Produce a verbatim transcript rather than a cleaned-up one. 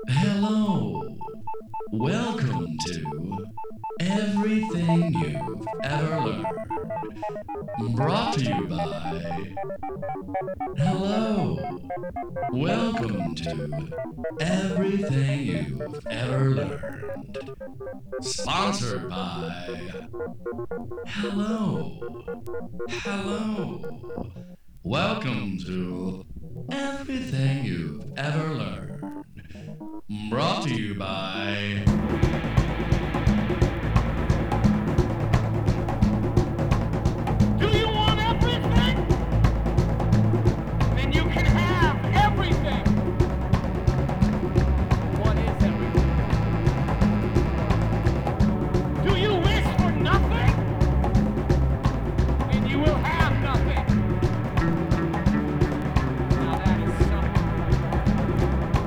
Hello. Welcome to Everything You've Ever Learned. Brought to you by. Hello. Welcome to Everything You've Ever Learned. Sponsored by. Hello. Hello. Welcome to Everything You've Ever Learned. Brought to you by.